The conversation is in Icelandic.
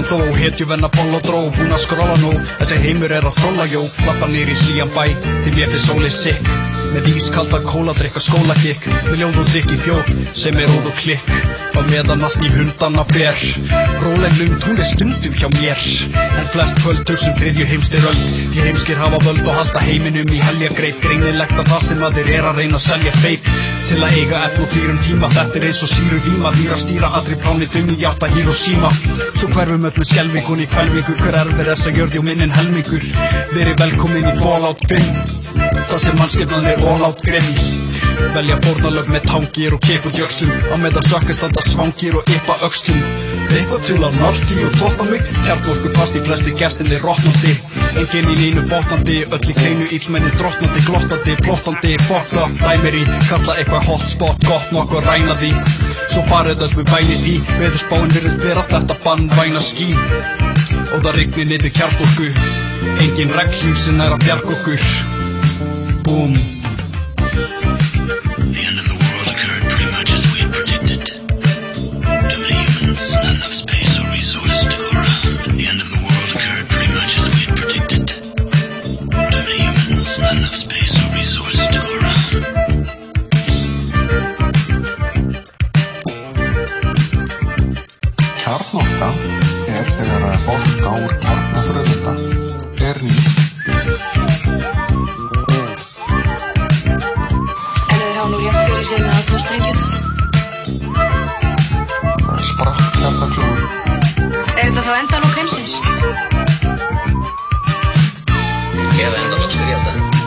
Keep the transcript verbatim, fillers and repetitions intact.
dó, hetjuvenna boll og dró, búin að skrolla nú, þessi heimur er að trolla, jó, lappa niður í hlýjan bæ, til mér fyrir sólið sikk, með ískalda kóladrykk og skólagikk, með ljóð og drykk í bjór, sem er róð og klikk, á meðan allt í hundana ber, róleg lund, hún er stundum hjá mér, en flest kvöld tugsum þriðju heimstyröld, því heimskir hafa völd og halda heiminum í heljargreip, greinilegt að það sem að þeir er að reyna að selja feik, til að eiga efn og dýrum tíma, þetta er eins og síru víma, dýra stýra allri plánið um í hjarta Hiroshima, svo hverfum öll með skelfingun í kvelvingu, hver erfir þessa jörði og minnin helmingur, verið velkomin í Fallout fimm, það sem mannskefnan er all-out grimm, velja fórnalög með tangir og kip og djöxlum, á meðan stökkar standa svangir og yppa öxlum, eitthvað til að narti og totta mig, kjarnorku past í flesti gestinni rotnandi, enginn í neinu botnandi, öll í kleinu illmenni drottnandi, glottandi, plottandi, fokka, dæmir í, kalla eitthvað hotspot, gott nokkuð ræna því, svo farið öll með bænir í, veðurspáin virðist vera þetta bannvæna ský, og það rignir niður kjarnorku, engin reglíf sem er að bjarga okkur, boom. The end of the world occurred pretty much as we had predicted. Too many humans, not enough space or resources to go around. The end of the world occurred pretty much as we had predicted. Too many humans, not enough space or resources to go around. Kjarnorka er þegar að orka úr kjarnafrumeinda er nýtt. Sér með atómsprengjum. Það er sprakk kjarnakljúfur. Er þetta þá endanlok heimsins? Eða endalok styrjalda.